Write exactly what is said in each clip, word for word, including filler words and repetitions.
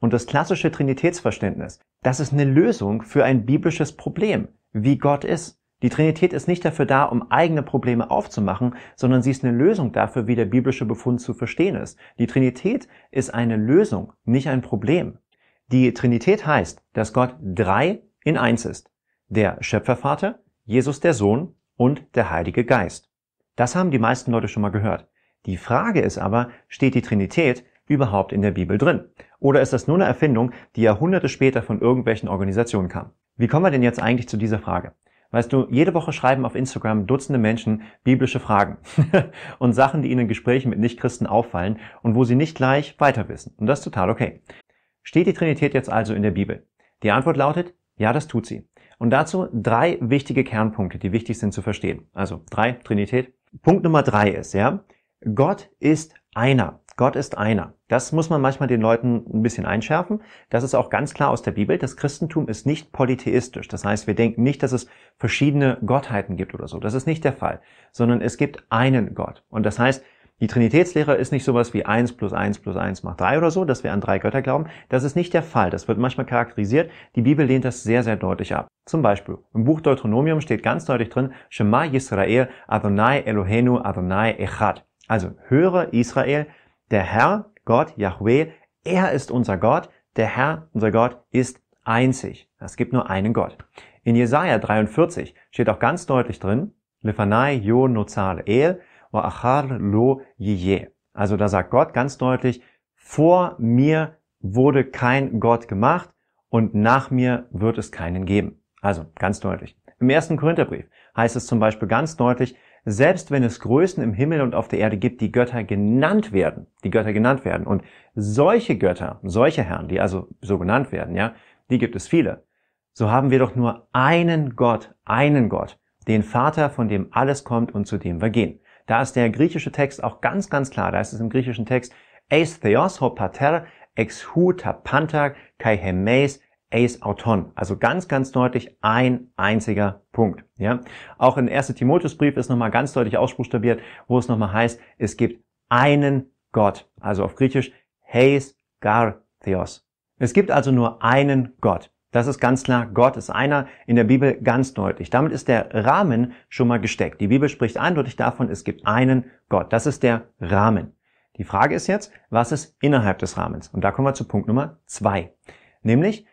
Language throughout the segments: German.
Und das klassische Trinitätsverständnis, das ist eine Lösung für ein biblisches Problem, wie Gott ist. Die Trinität ist nicht dafür da, um eigene Probleme aufzumachen, sondern sie ist eine Lösung dafür, wie der biblische Befund zu verstehen ist. Die Trinität ist eine Lösung, nicht ein Problem. Die Trinität heißt, dass Gott drei in eins ist. Der Schöpfervater, Jesus der Sohn und der Heilige Geist. Das haben die meisten Leute schon mal gehört. Die Frage ist aber, steht die Trinität überhaupt in der Bibel drin? Oder ist das nur eine Erfindung, die Jahrhunderte später von irgendwelchen Organisationen kam? Wie kommen wir denn jetzt eigentlich zu dieser Frage? Weißt du, jede Woche schreiben auf Instagram Dutzende Menschen biblische Fragen und Sachen, die ihnen in Gesprächen mit Nichtchristen auffallen und wo sie nicht gleich weiter wissen. Und das ist total okay. Steht die Trinität jetzt also in der Bibel? Die Antwort lautet, ja, das tut sie. Und dazu drei wichtige Kernpunkte, die wichtig sind zu verstehen. Also drei, Trinität. Punkt Nummer drei ist, ja, Gott ist einer. Gott ist einer. Das muss man manchmal den Leuten ein bisschen einschärfen. Das ist auch ganz klar aus der Bibel. Das Christentum ist nicht polytheistisch. Das heißt, wir denken nicht, dass es verschiedene Gottheiten gibt oder so. Das ist nicht der Fall. Sondern es gibt einen Gott. Und das heißt, die Trinitätslehre ist nicht sowas wie eins plus eins plus eins macht drei oder so, dass wir an drei Götter glauben. Das ist nicht der Fall. Das wird manchmal charakterisiert. Die Bibel lehnt das sehr, sehr deutlich ab. Zum Beispiel, im Buch Deuteronomium steht ganz deutlich drin, Shema Yisrael Adonai Eloheinu Adonai Echad. Also, höre Israel, der Herr, Gott, Yahweh, er ist unser Gott, der Herr, unser Gott, ist einzig. Es gibt nur einen Gott. In Jesaja dreiundvierzig steht auch ganz deutlich drin, Lefanai yo nozar el, wa achar lo yiyeh. Also da sagt Gott ganz deutlich, vor mir wurde kein Gott gemacht und nach mir wird es keinen geben. Also ganz deutlich. Im ersten Korintherbrief heißt es zum Beispiel ganz deutlich, selbst wenn es Größen im Himmel und auf der Erde gibt, die Götter genannt werden, die Götter genannt werden. Und solche Götter, solche Herren, die also so genannt werden, ja, die gibt es viele. So haben wir doch nur einen Gott, einen Gott, den Vater, von dem alles kommt und zu dem wir gehen. Da ist der griechische Text auch ganz, ganz klar. Da ist es im griechischen Text, eis theos ho pater ex hu tapanta kai hemeis eis auton. Also ganz, ganz deutlich ein einziger Punkt. Ja, auch in ersten Timotheusbrief ist nochmal ganz deutlich ausbuchstabiert, wo es nochmal heißt, es gibt einen Gott. Also auf Griechisch heis gar theos. Es gibt also nur einen Gott. Das ist ganz klar, Gott ist einer, in der Bibel ganz deutlich. Damit ist der Rahmen schon mal gesteckt. Die Bibel spricht eindeutig davon, es gibt einen Gott. Das ist der Rahmen. Die Frage ist jetzt, was ist innerhalb des Rahmens? Und da kommen wir zu Punkt Nummer zwei. Nämlich,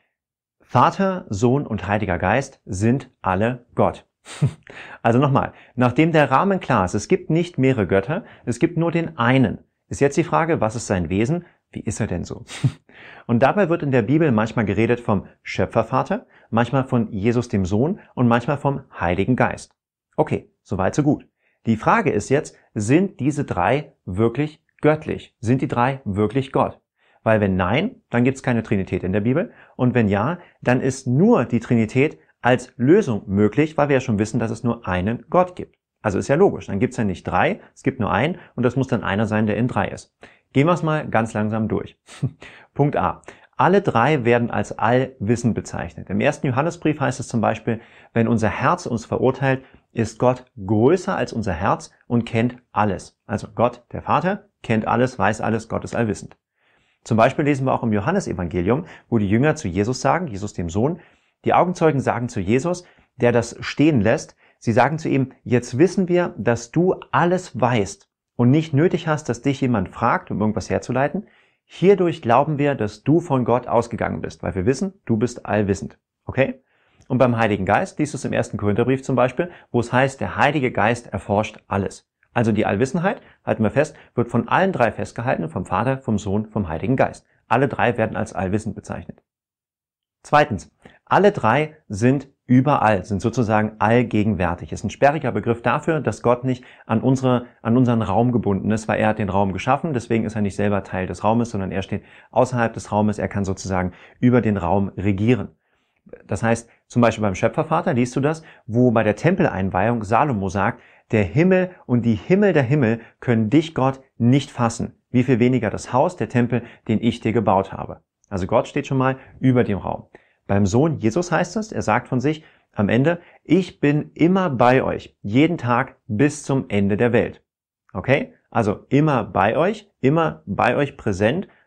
Vater, Sohn und Heiliger Geist sind alle Gott. Also nochmal, nachdem der Rahmen klar ist, es gibt nicht mehrere Götter, es gibt nur den einen, ist jetzt die Frage, was ist sein Wesen? Wie ist er denn so? Und dabei wird in der Bibel manchmal geredet vom Schöpfervater, manchmal von Jesus dem Sohn und manchmal vom Heiligen Geist. Okay, soweit so gut. Die Frage ist jetzt, sind diese drei wirklich göttlich? Sind die drei wirklich Gott? Weil wenn nein, dann gibt es keine Trinität in der Bibel. Und wenn ja, dann ist nur die Trinität als Lösung möglich, weil wir ja schon wissen, dass es nur einen Gott gibt. Also ist ja logisch. Dann gibt es ja nicht drei, es gibt nur einen und das muss dann einer sein, der in drei ist. Gehen wir es mal ganz langsam durch. Punkt A. Alle drei werden als allwissend bezeichnet. Im ersten Johannesbrief heißt es zum Beispiel, wenn unser Herz uns verurteilt, ist Gott größer als unser Herz und kennt alles. Also Gott, der Vater, kennt alles, weiß alles, Gott ist allwissend. Zum Beispiel lesen wir auch im Johannesevangelium, wo die Jünger zu Jesus sagen, Jesus dem Sohn, die Augenzeugen sagen zu Jesus, der das stehen lässt, sie sagen zu ihm, jetzt wissen wir, dass du alles weißt und nicht nötig hast, dass dich jemand fragt, um irgendwas herzuleiten. Hierdurch glauben wir, dass du von Gott ausgegangen bist, weil wir wissen, du bist allwissend. Okay? Und beim Heiligen Geist liest du es im ersten Korintherbrief zum Beispiel, wo es heißt, der Heilige Geist erforscht alles. Also die Allwissenheit, halten wir fest, wird von allen drei festgehalten, vom Vater, vom Sohn, vom Heiligen Geist. Alle drei werden als allwissend bezeichnet. Zweitens, alle drei sind überall, sind sozusagen allgegenwärtig. Ist ein sperriger Begriff dafür, dass Gott nicht an unsere, an unseren Raum gebunden ist, weil er hat den Raum geschaffen, deswegen ist er nicht selber Teil des Raumes, sondern er steht außerhalb des Raumes, er kann sozusagen über den Raum regieren. Das heißt, zum Beispiel beim Schöpfervater liest du das, wo bei der Tempeleinweihung Salomo sagt, der Himmel und die Himmel der Himmel können dich, Gott, nicht fassen. Wie viel weniger das Haus, der Tempel, den ich dir gebaut habe. Also Gott steht schon mal über dem Raum. Beim Sohn Jesus heißt es, er sagt von sich am Ende, ich bin immer bei euch, jeden Tag bis zum Ende der Welt. Okay? Also immer bei euch, immer bei euch präsent,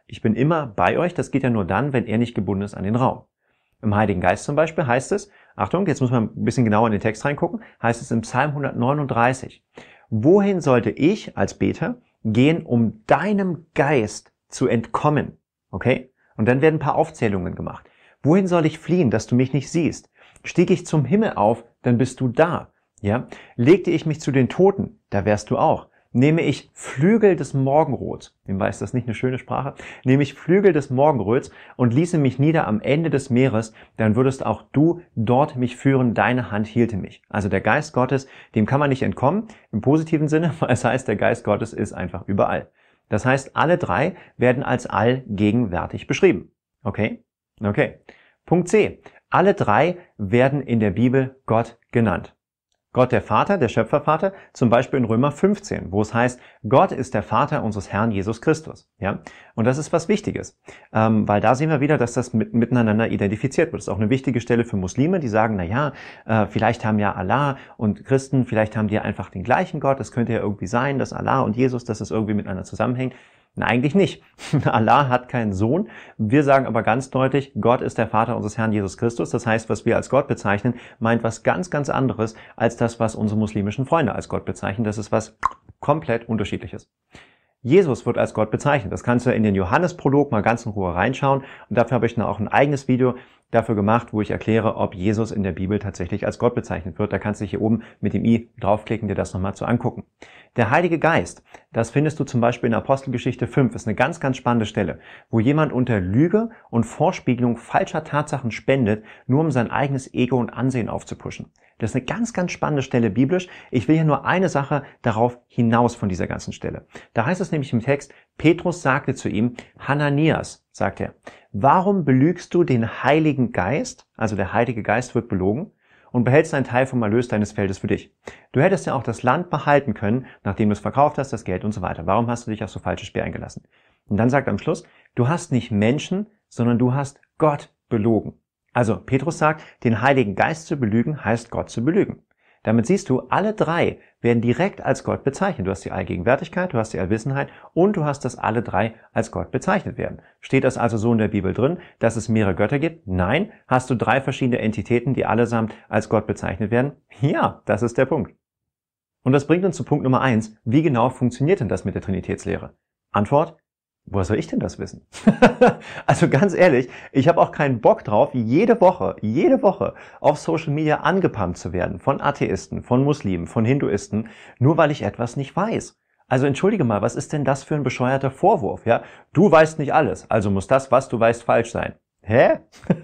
Ich bin immer bei euch, das geht ja nur dann, wenn er nicht gebunden ist an den Raum. Im Heiligen Geist zum Beispiel heißt es, Achtung, jetzt muss man ein bisschen genauer in den Text reingucken, heißt es im Psalm hundertneununddreißig, wohin sollte ich als Beter gehen, um deinem Geist zu entkommen? Okay? Und dann werden ein paar Aufzählungen gemacht. Wohin soll ich fliehen, dass du mich nicht siehst? Stieg ich zum Himmel auf, dann bist du da. Ja? Legte ich mich zu den Toten, da wärst du auch. Nehme ich Flügel des Morgenrots, wem weiß das nicht eine schöne Sprache, nehme ich Flügel des Morgenrots und ließe mich nieder am Ende des Meeres, dann würdest auch du dort mich führen, deine Hand hielte mich. Also der Geist Gottes, dem kann man nicht entkommen, im positiven Sinne, weil es heißt, der Geist Gottes ist einfach überall. Das heißt, alle drei werden als allgegenwärtig beschrieben. Okay? Okay. Punkt C. Alle drei werden in der Bibel Gott genannt. Gott der Vater, der Schöpfervater, zum Beispiel in Römer fünfzehn, wo es heißt, Gott ist der Vater unseres Herrn Jesus Christus. Ja, und das ist was Wichtiges, ähm, weil da sehen wir wieder, dass das mit, miteinander identifiziert wird. Das ist auch eine wichtige Stelle für Muslime, die sagen, na ja, äh, vielleicht haben ja Allah und Christen, vielleicht haben die ja einfach den gleichen Gott. Es könnte ja irgendwie sein, dass Allah und Jesus, dass es irgendwie miteinander zusammenhängt. Na, eigentlich nicht. Allah hat keinen Sohn. Wir sagen aber ganz deutlich, Gott ist der Vater unseres Herrn Jesus Christus. Das heißt, was wir als Gott bezeichnen, meint was ganz, ganz anderes als das, was unsere muslimischen Freunde als Gott bezeichnen. Das ist was komplett Unterschiedliches. Jesus wird als Gott bezeichnet. Das kannst du in den Johannesprolog mal ganz in Ruhe reinschauen. Und dafür habe ich dann auch ein eigenes Video dafür gemacht, wo ich erkläre, ob Jesus in der Bibel tatsächlich als Gott bezeichnet wird. Da kannst du dich hier oben mit dem i draufklicken, dir das nochmal zu angucken. Der Heilige Geist, das findest du zum Beispiel in Apostelgeschichte fünf, ist eine ganz, ganz spannende Stelle, wo jemand unter Lüge und Vorspiegelung falscher Tatsachen spendet, nur um sein eigenes Ego und Ansehen aufzupuschen. Das ist eine ganz, ganz spannende Stelle biblisch. Ich will hier nur eine Sache darauf hinaus von dieser ganzen Stelle. Da heißt es nämlich im Text, Petrus sagte zu ihm, Hananias, sagt er, warum belügst du den Heiligen Geist, also der Heilige Geist wird belogen, und behältst einen Teil vom Erlös deines Feldes für dich? Du hättest ja auch das Land behalten können, nachdem du es verkauft hast, das Geld und so weiter. Warum hast du dich auf so falsche Speer eingelassen? Und dann sagt er am Schluss, du hast nicht Menschen, sondern du hast Gott belogen. Also Petrus sagt, den Heiligen Geist zu belügen, heißt Gott zu belügen. Damit siehst du, alle drei werden direkt als Gott bezeichnet. Du hast die Allgegenwärtigkeit, du hast die Allwissenheit und du hast, dass alle drei als Gott bezeichnet werden. Steht das also so in der Bibel drin, dass es mehrere Götter gibt? Nein. Hast du drei verschiedene Entitäten, die allesamt als Gott bezeichnet werden? Ja, das ist der Punkt. Und das bringt uns zu Punkt Nummer eins. Wie genau funktioniert denn das mit der Trinitätslehre? Antwort: Woher soll ich denn das wissen? Also ganz ehrlich, ich habe auch keinen Bock drauf, jede Woche, jede Woche auf Social Media angepumpt zu werden von Atheisten, von Muslimen, von Hinduisten, nur weil ich etwas nicht weiß. Also entschuldige mal, was ist denn das für ein bescheuerter Vorwurf? Ja, du weißt nicht alles, also muss das, was du weißt, falsch sein. Hä?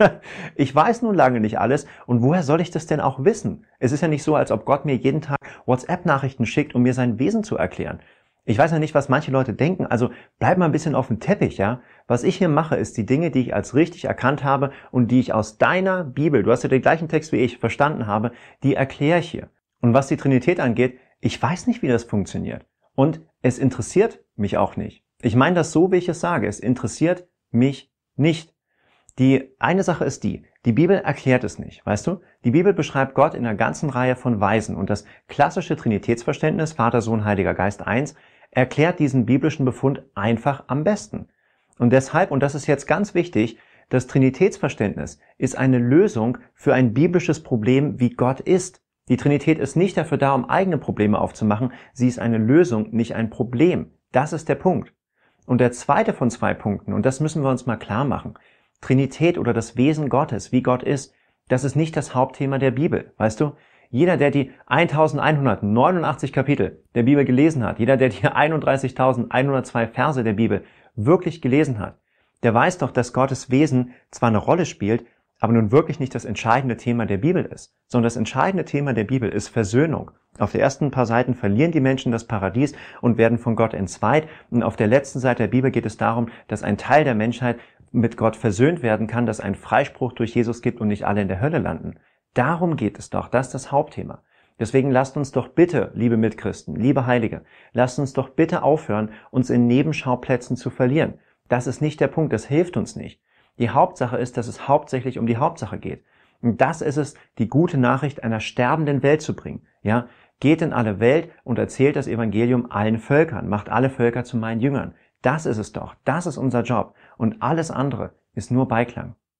Ich weiß nun lange nicht alles und woher soll ich das denn auch wissen? Es ist ja nicht so, als ob Gott mir jeden Tag WhatsApp-Nachrichten schickt, um mir sein Wesen zu erklären. Ich weiß ja nicht, was manche Leute denken, also bleib mal ein bisschen auf dem Teppich, ja? Was ich hier mache, ist die Dinge, die ich als richtig erkannt habe und die ich aus deiner Bibel, du hast ja den gleichen Text wie ich, verstanden habe, die erkläre ich hier. Und was die Trinität angeht, ich weiß nicht, wie das funktioniert. Und es interessiert mich auch nicht. Ich meine das so, wie ich es sage. Es interessiert mich nicht. Die eine Sache ist die, die Bibel erklärt es nicht, weißt du? Die Bibel beschreibt Gott in einer ganzen Reihe von Weisen und das klassische Trinitätsverständnis, Vater, Sohn, Heiliger Geist eins, erklärt diesen biblischen Befund einfach am besten. Und deshalb, und das ist jetzt ganz wichtig, das Trinitätsverständnis ist eine Lösung für ein biblisches Problem, wie Gott ist. Die Trinität ist nicht dafür da, um eigene Probleme aufzumachen, sie ist eine Lösung, nicht ein Problem. Das ist der Punkt. Und der zweite von zwei Punkten, und das müssen wir uns mal klar machen, Trinität oder das Wesen Gottes, wie Gott ist, das ist nicht das Hauptthema der Bibel, weißt du? Jeder, der die eintausendeinhundertneunundachtzig Kapitel der Bibel gelesen hat, jeder, der die einunddreißigtausendeinhundertzwei Verse der Bibel wirklich gelesen hat, der weiß doch, dass Gottes Wesen zwar eine Rolle spielt, aber nun wirklich nicht das entscheidende Thema der Bibel ist, sondern das entscheidende Thema der Bibel ist Versöhnung. Auf den ersten paar Seiten verlieren die Menschen das Paradies und werden von Gott entzweit. Und auf der letzten Seite der Bibel geht es darum, dass ein Teil der Menschheit mit Gott versöhnt werden kann, dass ein Freispruch durch Jesus gibt und nicht alle in der Hölle landen. Darum geht es doch, das ist das Hauptthema. Deswegen lasst uns doch bitte, liebe Mitchristen, liebe Heilige, lasst uns doch bitte aufhören, uns in Nebenschauplätzen zu verlieren. Das ist nicht der Punkt, das hilft uns nicht. Die Hauptsache ist, dass es hauptsächlich um die Hauptsache geht. Und das ist es, die gute Nachricht einer sterbenden Welt zu bringen. Ja, geht in alle Welt und erzählt das Evangelium allen Völkern, macht alle Völker zu meinen Jüngern. Das ist es doch. Das ist unser Job. Und alles andere ist nur Beiklang.